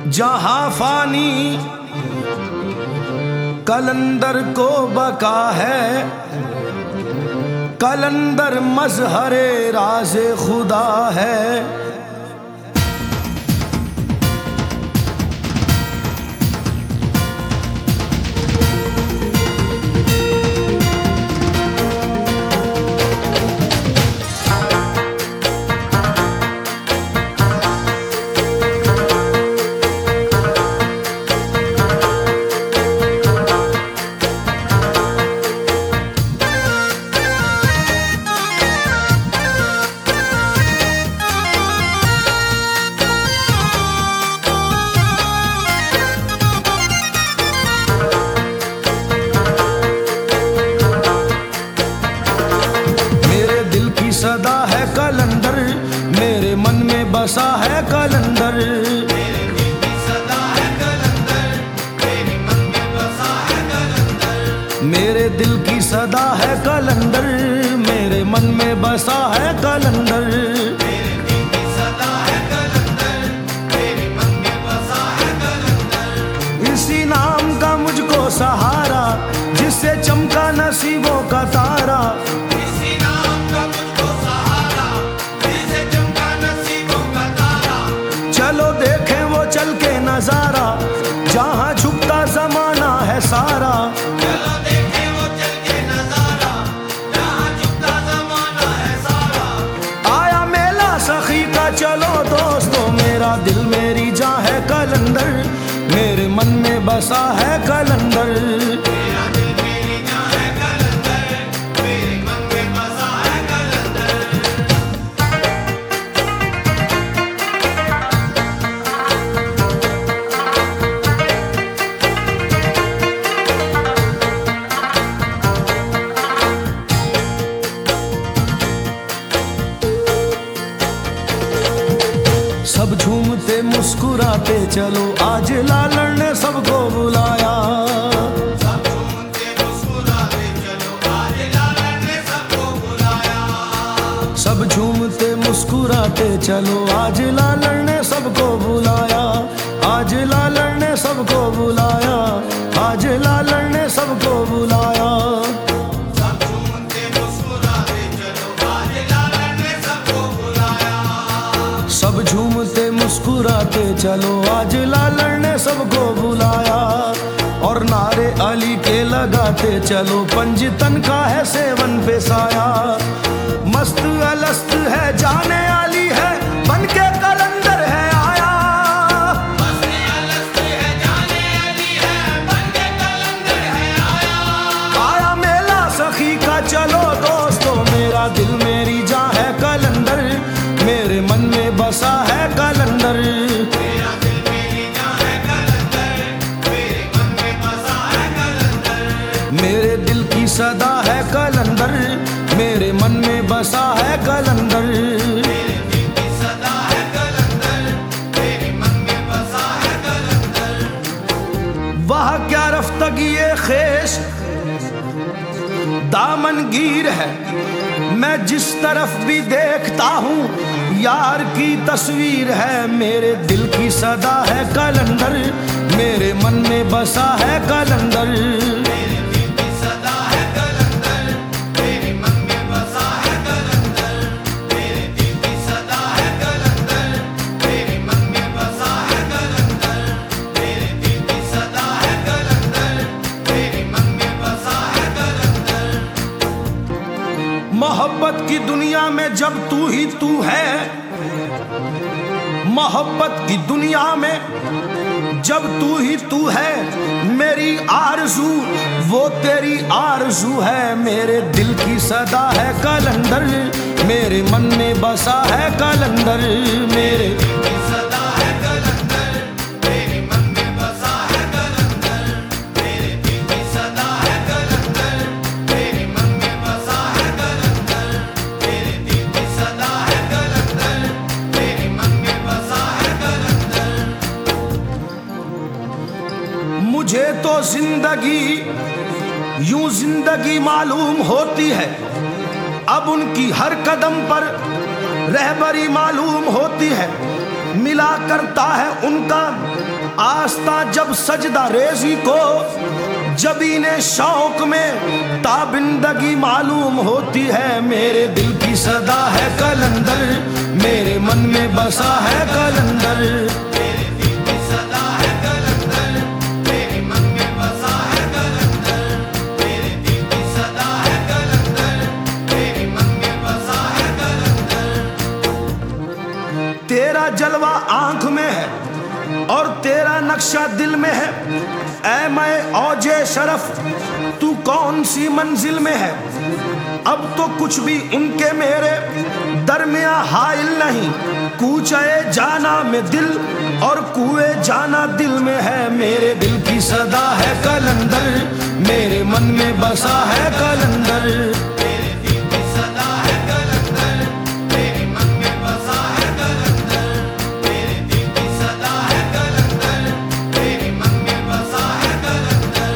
जहां फानी कलंदर को बका है, कलंदर मजहरे राज़े खुदा है। सदा है कलंदर, मेरे मन में बसा है कलंदर। मेरे दिल की सदा है कलंदर, मेरे मन में बसा है कलंदर। मेरे दिल की सदा है कलंदर, मेरे मन में बसा है कलंदर। मेरे दिल की सदा है कलंदर, मेरे मन में बसा है कलंदर। इसी नाम का मुझको सहारा, जिससे चमका नसीबों का तारा। चलो देखें वो चल के नजारा, जहाँ झुकता जमाना है सारा। चलो देखें वो चल के नजारा, जहाँ झुकता जमाना है सारा। आया मेला सखी का चलो दोस्तों, मेरा दिल मेरी जान है कलंदर, मेरे मन में बसा है कलंदर। मेरा दिल मेरी जान है कलंदर, मेरे मन में बसा है कलंदर। सब झूमते मुस्कुराते चलो, आज लालन ने सबको बुलाया। सब झूमते मुस्कुराते चलो, आज लालन ने सबको बुलाया। सब झूमते मुस्कुराते चलो, आज लालन ने सबको बुलाया। आज लालन ने सबको बुलाया, आज लालन ने सबको बुलाया। सब झूमते मुस्कुराते चलो, आज लालन ने सबको बुलाया। सब झूमते मुस्कुराते चलो, आज लालन ने सबको बुलाया। और नारे अली के लगाते चलो, पंजतन का है सेवन पे साया। मस्त अलस्त है जाने आली है, बन के कलंदर है आया। मस्त अलस्त है जाने आली है, बन के कलंदर है आया। आया मेला सखी का चलो दोस्तों, मेरा दिल मेरी जान है कलंदर, मेरे मन में बसा है कलंदर। मेरा दिल मेरी जान है कलंदर, मेरे मन में बसा है कलंदर। मेरे दिल की सदा है कलंदर, मेरे मन में बसा है कलंदर। मेरे दिल की सदा है कलंदर, मेरे मन में बसा है कलंदर। वह क्या रफ्तगी ये खेश दामनगीर है, मैं जिस तरफ भी देखता हूँ यार की तस्वीर है। मेरे दिल की सदा है कलंदर, मेरे मन में बसा है कलंदर। मेरे दिल की सदा है कलंदर, मेरे मन में बसा है कलंदर। मेरे दिल की सदा है कलंदर, मेरे मन में बसा है कलंदर। मेरे दिल की सदा है कलंदर, मेरे मन में बसा है कलंदर। मोहब्बत की दुनिया में जब तू ही तू है, मोहब्बत की दुनिया में जब तू ही तू है, मेरी आरज़ू वो तेरी आरज़ू है। मेरे दिल की सदा है कलंदर, मेरे मन में बसा है कलंदर। मेरे दिल की सदा है कलंदर, मेरे मन में बसा है कलंदर। मेरे दिल की सदा है कलंदर, मेरे मन में बसा है कलंदर। मेरे दिल की सदा है कलंदर, मेरे मन में बसा है कलंदर। मुझे तो जिंदगी यूं जिंदगी मालूम होती है, अब उनकी हर कदम पर रहबरी मालूम होती है। मिला करता है उनका आस्था जब सजदा रेजी को जबीने शौक में ताबिंदगी मालूम होती है। मेरे दिल की सदा है कलंदर, मेरे मन में बसा है कलंदर। मेरे दिल की सदा है कलंदर, मेरे मन में बसा है कलंदर। मेरे दिल की सदा है कलंदर, मेरे मन में बसा है कलंदर। तेरा जलवा आंख में है और तेरा नक्शा दिल में है। ऐ मैं औजे शरफ तू कौन सी मंजिल में है। अब तो कुछ भी उनके मेरे दरमिया हाइल नहीं। कूचे जाना में दिल और कुए जाना दिल में है। मेरे दिल की सदा है कलंदर, मेरे मन में बसा है कलंदर। मेरे दिल की सदा है कलंदर, मेरे मन में बसा है कलंदर। मेरे दिल की सदा है कलंदर, मेरे मन में बसा है कलंदर।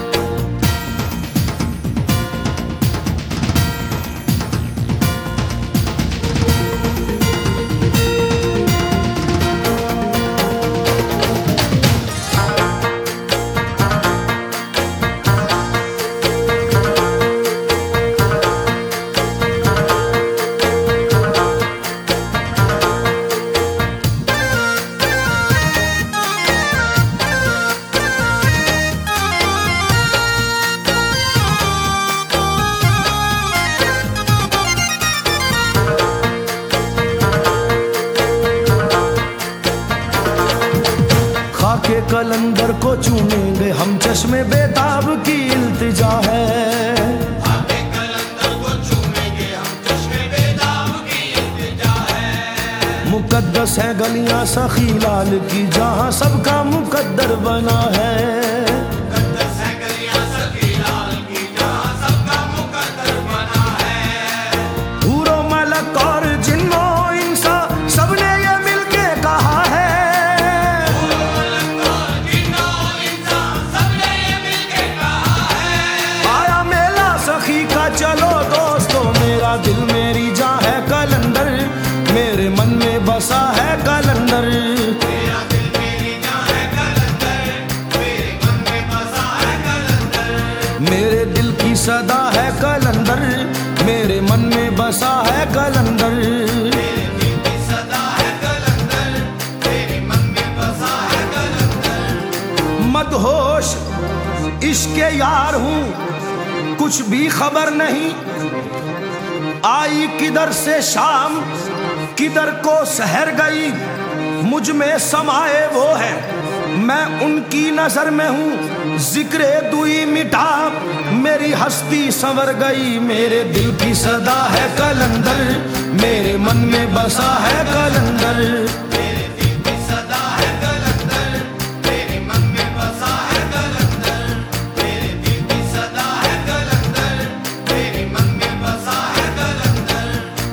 खाके कलंदर को चूमेंगे हम, चश्मे बेताब की इल्तिजा है। आके कलंदर को चूमेंगे हम, चश्मे बेताब की इल्तिजा है। मुकद्दस है गलियां सखी लाल की, जहां सबका मुकद्दर बना है। मुकद्दस है गलियां सखी लाल की, जहां सबका मुकद्दर बना है। हूरो मलक और जिन्नो इंसा सबने ये मिलके कहा है। आया मेला सखी का चलो दोस्तों, मेरा दिल मेरी जान है कलंदर, मेरे मन में बसा है कलंदर। मेरा दिल मेरी जान है कलंदर, मेरे मन में बसा है कलंदर। मेरे दिल की सदा है कलंदर, मेरे मन में बसा है कलंदर। मेरे दिल की सदा है कलंदर, मेरे मन में बसा है कलंदर। मदहोश इश्के यार हूँ, कुछ भी खबर नहीं। आई किधर से शाम, किधर को सहर गई। मुझ में समाए वो है, मैं उनकी नजर में हूँ। जिक्र दुई मिटा मेरी हस्ती संवर गई। मेरे दिल की सदा है कलंदर, मेरे मन में बसा है कलंदर। मेरे दिल की सदा है कलंदर, मेरे मन में बसा है कलंदर। मेरे दिल की सदा है कलंदर, मेरे मन में बसा है कलंदर।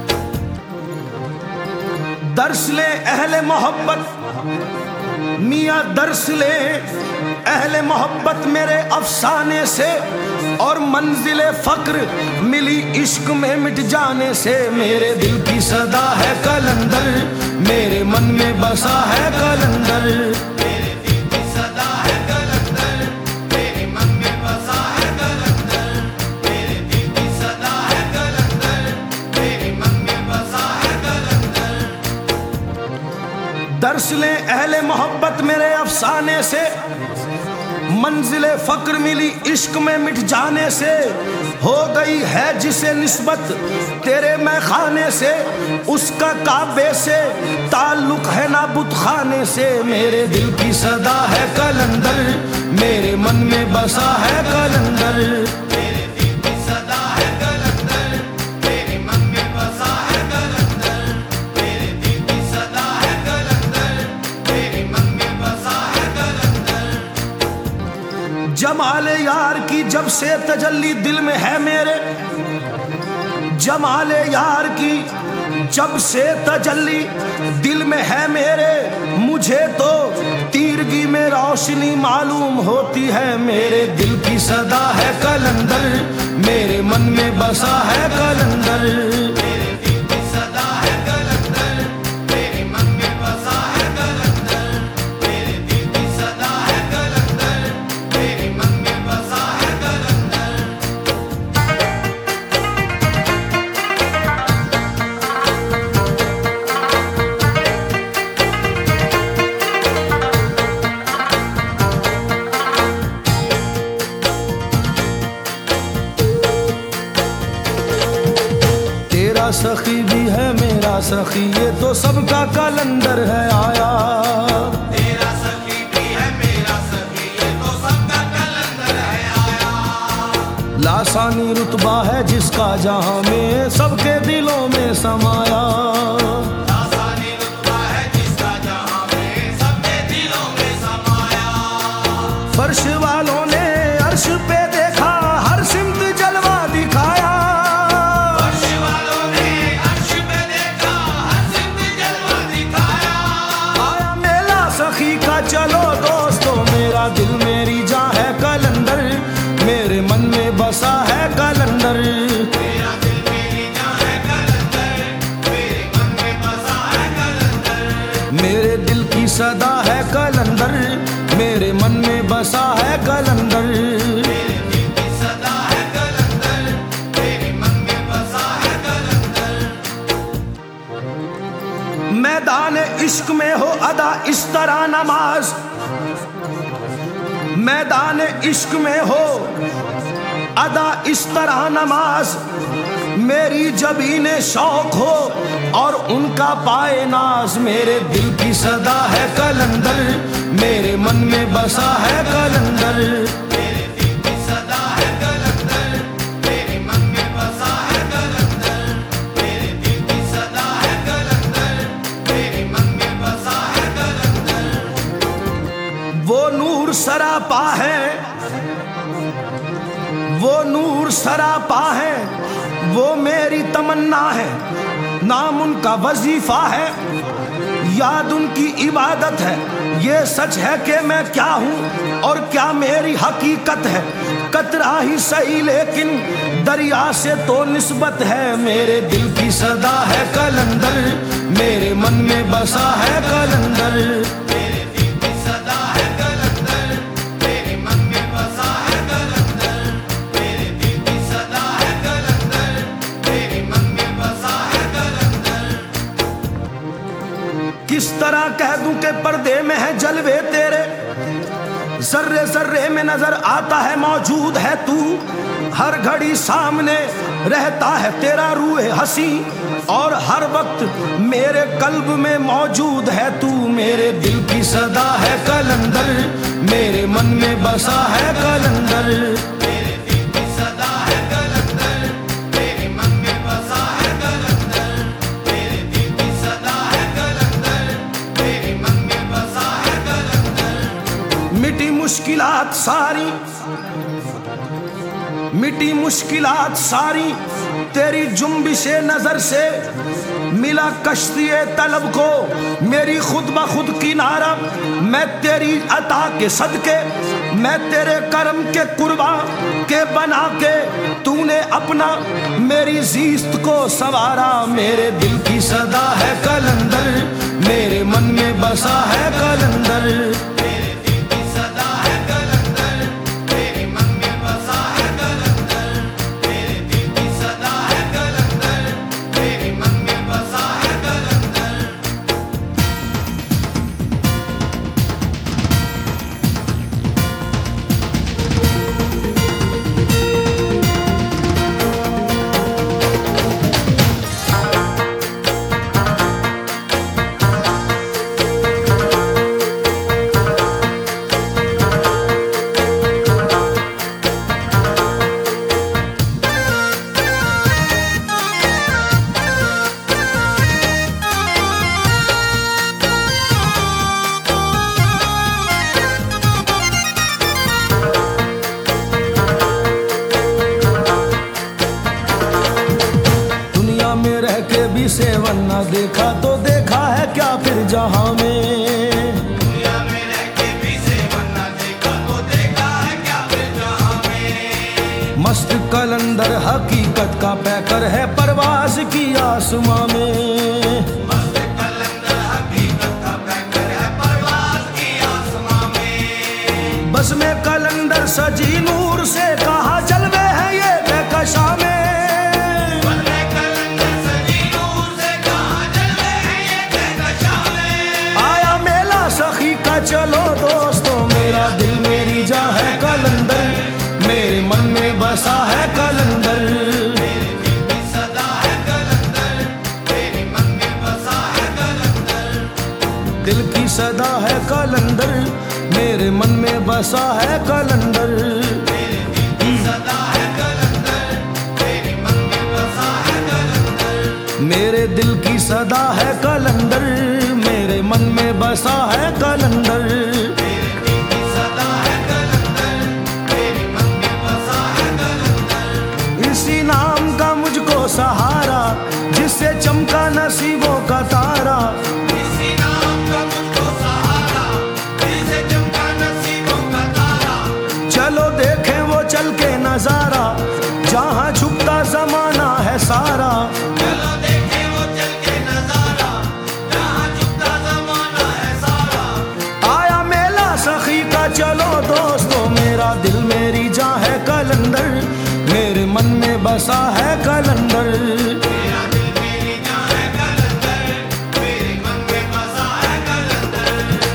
दर्स ले अहले मोहब्बत मियाँ, दर्स ले अहले मोहब्बत मेरे अफसाने से। और मंजिले फक्र मिली इश्क में मिट जाने से। मेरे दिल की सदा है कलंदर, मेरे मन में बसा है कलंदर। मेरे दिल की सदा है कलंदर, मेरे मन में बसा है कलंदर। मेरे दिल की सदा है कलंदर, मेरे मन में बसा है कलंदर। दर्स ले अहले मोहब्बत मेरे अफसाने से। मंजिले फक्र मिली इश्क में मिट जाने से। हो गई है जिसे निस्बत तेरे मैं खाने से, उसका काबे से ताल्लुक है ना बुत खाने से। मेरे दिल की सदा है कलंदर, मेरे मन में बसा है कलंदर। मेरे दिल की सदा है कलंदर, मेरे मन में बसा है कलंदर। मेरे दिल की सदा है कलंदर, मेरे मन में बसा है कलंदर। जमाले यार की जब से तजल्ली दिल में है मेरे। जमाले यार की जब से तजल्ली दिल में है मेरे। मुझे तो तीरगी में रोशनी मालूम होती है। मेरे दिल की सदा है कलंदर, मेरे मन में बसा है कलंदर। मेरे दिल की सदा है कलंदर, मेरे मन में बसा है कलंदर। मेरे दिल की सखी भी है मेरा सखी, ये तो सबका कलंदर है आया। तेरा सखी भी है मेरा सखी, ये तो सबका कलंदर है आया। लासानी रुतबा है जिसका जहां में सबके दिलों में समाया। लासानी रुतबा है जिसका जहां में सबके दिलों में समाया। फर्श वालों ने अर्श पे देखा हर सिमत जलवा दिखाया। फर्श वालों ने अर्श पे देखा हर सिमत जलवा दिखाया। आया मेला सखी का चलो दोस्तों, मेरा दिल मेरी जान है कलंदर, मेरे मन में बसा है कलंदर। मेरा दिल मेरी जान है कलंदर, मेरे मन में बसा है कलंदर। मेरे दिल की सदा है कलंदर, मेरे मन में बसा है कलंदर। मेरे दिल की सदा है कलंदर, मेरे मन में बसा है कलंदर। मैदान इश्क में हो अदा इस तरह नमाज, मैदान इश्क में हो अदा इस तरह नमाज, मेरी जबीने शौक हो और उनका पाए नाज। मेरे दिल की सदा है कलंदर, मेरे मन में बसा है कलंदर। मेरे दिल की सदा है कलंदर, मेरे मन में बसा है कलंदर। मेरे दिल की सदा है कलंदर, मेरे मन में बसा है कलंदर। वो नूर सरापा है, वो नूर सरापा है, वो मेरी तमन्ना है। नाम उनका वजीफा है, याद उनकी इबादत है। ये सच है कि मैं क्या हूँ और क्या मेरी हकीकत है। कतरा ही सही लेकिन दरिया से तो निस्बत है। मेरे दिल की सदा है कलंदर, मेरे मन में बसा है कलंदर। मेरे दिल की सदा है कलंदर, मेरे मन में बसा है कलंदर। मेरे दिल की सदा है कलंदर, मेरे मन में बसा है कलंदर। किस तरह कह दूं कि पर्दे में है जलवे तेरे, जर्रे जर्रे में नजर आता है मौजूद है तू। हर घड़ी सामने रहता है तेरा रूह हंसी, और हर वक्त मेरे कल्ब में मौजूद है तू। मेरे दिल की सदा है कलंदर, मेरे मन में बसा है कलंदर। मेरे दिल की सदा है कलंदर, मेरे मन में बसा है कलंदर। मेरे दिल की सदा है कलंदर, मेरे मन में बसा है कलंदर। मिटी मुश्किलात सारी, मिटी मुश्किलात सारी तेरी जुम्बिशे नजर से। मिला कश्तिए तलब को मेरी खुद ब खुद किनारा। मैं तेरी अता के सदके, मैं तेरे करम के कुर्बा के बना के तूने अपना मेरी जीस्त को सवारा। मेरे दिल की सदा है कलंदर, मेरे मन में बसा है कलंदर। मेरे दिल की सदा है कलंदर, मेरे मन में बसा है कलंदर। मेरे दिल की सदा है कलंदर, मेरे मन में बसा है कलंदर। सेवन न देखा तो देखा है क्या फिर जहां में। दुनिया में रह के भी सेवन न देखा तो देखा है क्या फिर जहां में। मस्त कलंदर हकीकत का पैकर है परवाज की आसमां में। मस्त कलंदर हकीकत का पैकर है परवाज की आसमां में। बस में कलंदर सजी नूर से कहा जलवे है ये बेकशा में। चलो दोस्तों मेरा दिल मेरी जान है कलंदर, मेरे मन में बसा है कलंदर। मेरे दिल की सदा है कलंदर, की सदा है कलंदर, मेरे मन में बसा है कलंदर। मेरे दिल की सदा है कलंदर, मेरे मन में बसा है कलंदर। मेरे दिल की सदा है कलंदर, मेरे मन में बसा है कलंदर। मेरे दिल की सदा है कलंदर, मेरे मन में बसा है कलंदर। इसी नाम का मुझको सहारा, जिससे चमका नसीबों का तारा। इसी नाम का मुझको सहारा, जिससे चमका नसीबों का तारा। चलो देखें वो चल के नजारा, जहाँ झुकता जमाना है सारा। चलो देखें वो चल के नजारा, जहाँ झुकता जमाना है सारा। आया मेला सखी का चलो दोस्तों, मेरा दिल मेरी जान है कलंदर, मेरे मन में बसा है कलंदर। मेरा दिल मेरी जान है कलंदर, मेरे मन में बसा है कलंदर।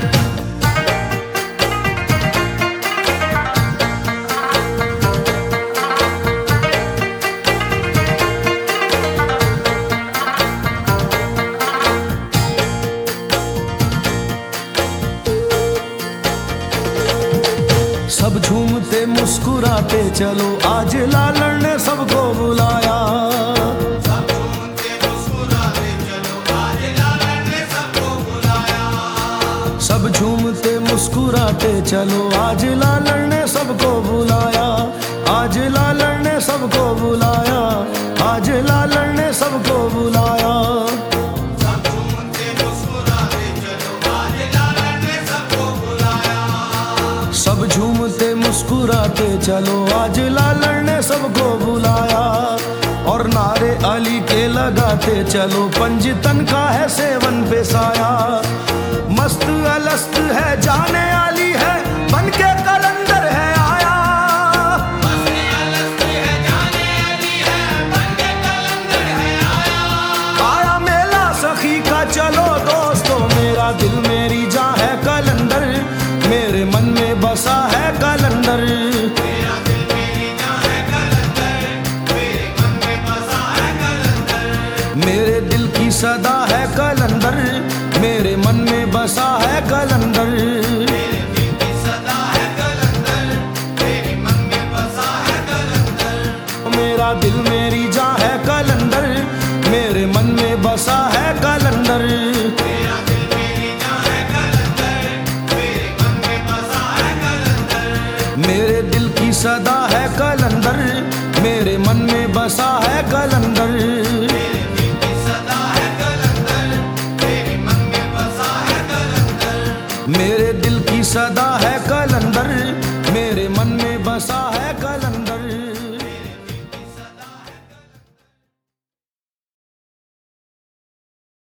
सब झूमते मुस्कुराते चलो, आज लालन ने सबको बुलाया। सब झूमते मुस्कुराते चलो, आज लालन ने सबको बुलाया। सब झूमते मुस्कुराते चलो, आज लालन ने सबको बुलाया। आज लालन ने सबको बुलाया, आज लालन ने सबको बुलाया। सब झूमते मुस्कुराते चलो, आज लालन ने सबको बुलाया। सब झूमते मुस्कुराते चलो, आज लालन ने सबको बुलाया। और नारे अली के लगाते चलो, पंजतन का है सेवन पे साया। मस्त अलस्त है जाने आली है, बन के कलंदर है आया। मस्ती अलस्त है जाने अली है, बन के कलंदर है आया। आया मेला सखी का चलो दोस्तों, मेरा दिल मेरी जान है कलंदर, मेरे मन में बसा है कलंदर। मेरा दिल मेरी जान है कलंदर, मेरे मन में बसा है कलंदर। मेरे दिल की सदा है कलंदर, मेरे मन में बसा है कलंदर। मेरे दिल की सदा है कलंदर, मेरे मन में बसा है कलंदर। मेरा दिल मेरी जान है कलंदर, मेरे मन में बसा है कलंदर। मेरा दिल मेरी जान है कलंदर, मेरे मन में बसा है कलंदर। मेरे दिल की सदा है कलंदर, मेरे मन में बसा है कलंदर। मेरे दिल की सदा है कलंदर, मेरे मन में बसा है कलंदर। मेरे दिल की सदा है कलंदर, मेरे मन में बसा है कलंदर।